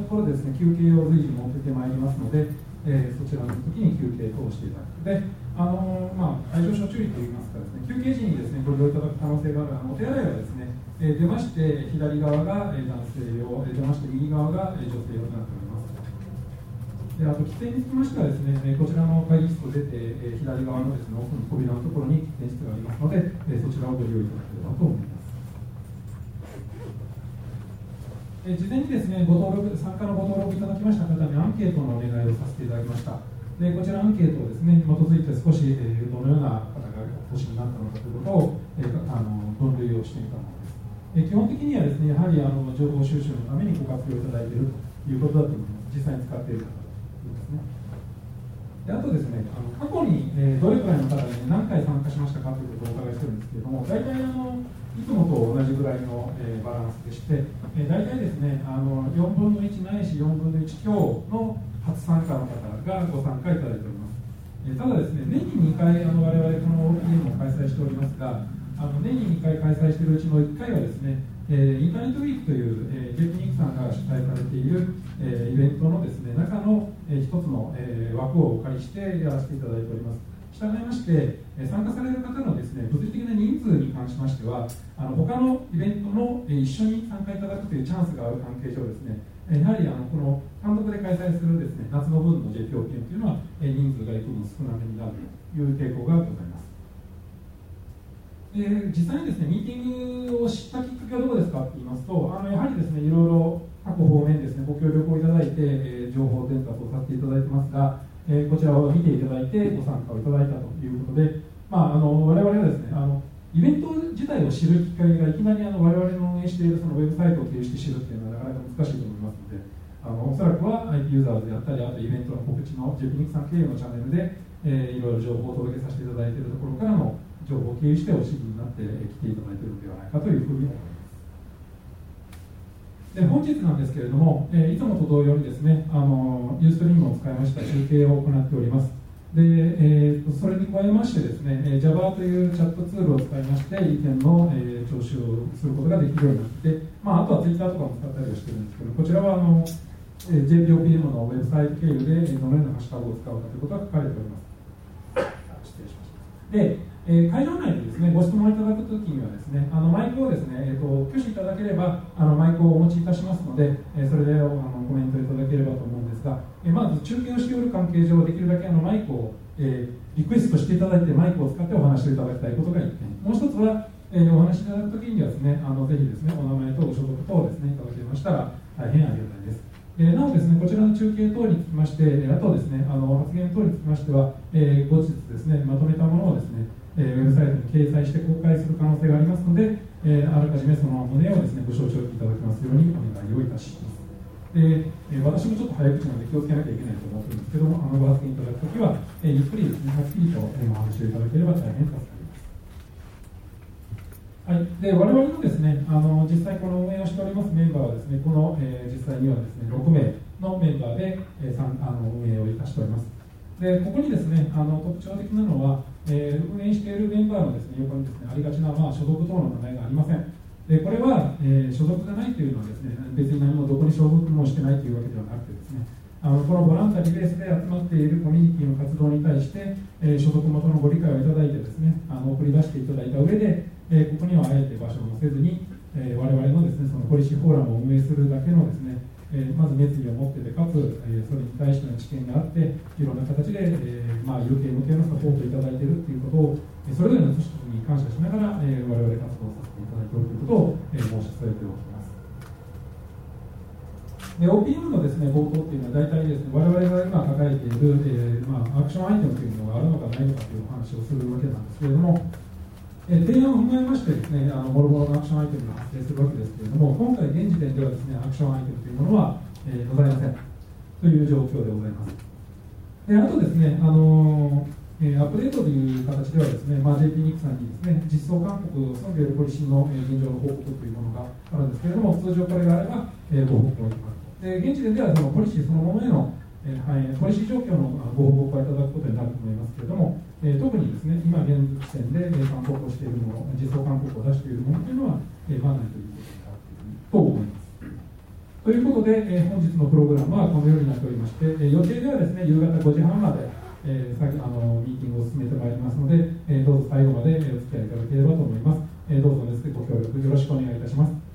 ところでですね、休憩を随時持っててまいりますので、そちらの時に休憩をしていただく。で、愛情処注意といいますかですね、休憩時にですね、ご利用いただく可能性があるお手洗いはですね、出まして左側が男性用、出まして右側が女性用となっております。で、あと喫煙につきましてはですね、こちらの会議室を出て、左側のですね、奥の扉のところに喫煙室がありますので、そちらをご利用いただければと思います。事前にですね、参加のご登録いただきました方にアンケートのお願いをさせていただきました。で、こちらアンケートをですね、基づいて少し、どのような方がお越しになったのかということを、分類をしてみたものです。基本的にはですね、やはり情報収集のためにご活用いただいているということだと思います。実際に使っている方ですね。で、あとですね、過去に、どれくらいの方に何回参加しましたかということをお伺いしてるんですけれども、大体いつもと同じぐらいの、バランスでして、大体ですね、4分の1ないし4分の1強の初参加の方がご参加いただいております。ただですね、年に2回我々この OPM を開催しておりますが、年に2回開催しているうちの1回はですね、インターネットウィークという、JP ニックさんが主催されている、イベントのですね、中の、一つの、枠をお借りしてやらせていただいております。したがいまして、参加される方のですね、物理的な人数に関しましては、他のイベントの一緒に参加いただくというチャンスがある関係上ですね、やはりこの単独で開催するですね、夏の分の JPOPM というのは、人数が幾分少なめになるという傾向がございます。実際にですね、ミーティングを知ったきっかけはどこですかと言いますと、やはりですね、いろいろ各方面ですね、ご協力をいただいて、情報伝達をさせていただいてますが、こちらを見ていただいてご参加をいただいたということで、我々はですね、イベント自体を知るきっかけがいきなり我々の運営しているそのウェブサイトを経由して知るというのはなかなか難しいと思いますので、おそらくは IT ユーザーズであったり、あとイベントの告知の JP ニックさん経由のチャンネルで、いろいろ情報をお届けさせていただいているところからの情報を経由してお知りになって来ていただいているのではないかというふうに思います。で、本日なんですけれども、いつもと同様にですね、ユーストリームを使いました集計を行っております。で、それに加えましてですね、Java というチャットツールを使いまして意見の、聴取をすることができるようになって、あとは Twitter とかも使ったりはしてるんですけど、こちらはJPOPM のウェブサイト経由でどのようなハッシュタグを使うかということが書かれております。失礼しました。で、会場内でですね、ご質問いただくときにはですね、マイクをですね、挙手いただければマイクをお持ちいたしますので、それでコメントいただければと思うんですが、まず中継をしておる関係上、できるだけマイクを、リクエストしていただいて、マイクを使ってお話をいただきたいことが1点、もう一つは、お話しいただくときにはですね、ぜひですね、お名前とご所属等をですね、いただけましたら大変ありがたいです。なおですね、こちらの中継等につきまして、あとですね、発言等につきましては、後日ですね、まとめたものをですね、ウェブサイトに掲載して公開する可能性がありますので、あらかじめその旨をですね、ご承知いただきますようにお願いをいたします。で、私もちょっと早口なので気をつけなきゃいけないと思ってるんですけども、ご発言いただくときは、ゆっくりですね、はっきりとお話をいただければ大変助かります。はい、で我々のですね、実際この運営をしておりますメンバーはですね、この、実際にはですね、6名のメンバーで、運営をいたしております。で、ここにですね、特徴的なのは、運営しているメンバーのですね、横にですね、ありがちな、所属等の名前がありません。で、これは、所属がないというのはですね、別に何もどこに所属もしてないというわけではなくてですね、このボランタリーベースで集まっているコミュニティの活動に対して、所属元のご理解をいただいてですね、送り出していただいた上で、ここにはあえて場所を載せずに、我々のですね、そのポリシーフォーラムを運営するだけのですね、まず熱意を持ってて、かつ、それに対しての知見があって、いろんな形で、有形無形のサポートをいただいているということを、それぞれの組織に感謝しながら、我々活動させていただいているということを、申し添えておきます。で、OPM のですね、冒頭っていうのは大体ですね、我々が今抱えている、アクションアイテムというのがあるのかないのかというお話をするわけなんですけれども、提案を踏まえましてですね、もろもろのアクションアイテムが発生するわけですけれども、今回現時点ではですね、アクションアイテムというものは、ございませんという状況でございます。で、あとですね、アップデートという形ではですね、JP ニックさんにですね、実装勧告を住んでいるポリシーの現状の報告というものがあるんですけれども、通常これがあれば、ご報告をいただくと。で、現時点ではそのポリシーそのものへのポリシー状況のご報告をいただくことになると思いますけれども、特にですね、今現時点で勧告をしているもの、実装勧告を出しているものというのは、ないということになっていると思います。 ということで、本日のプログラムはこのようになっておりまして、予定ではですね、夕方5時半まで、ミーティングを進めてまいりますので、どうぞ最後までお付き合いいただければと思います。どうぞですね、ご協力よろしくお願いいたします。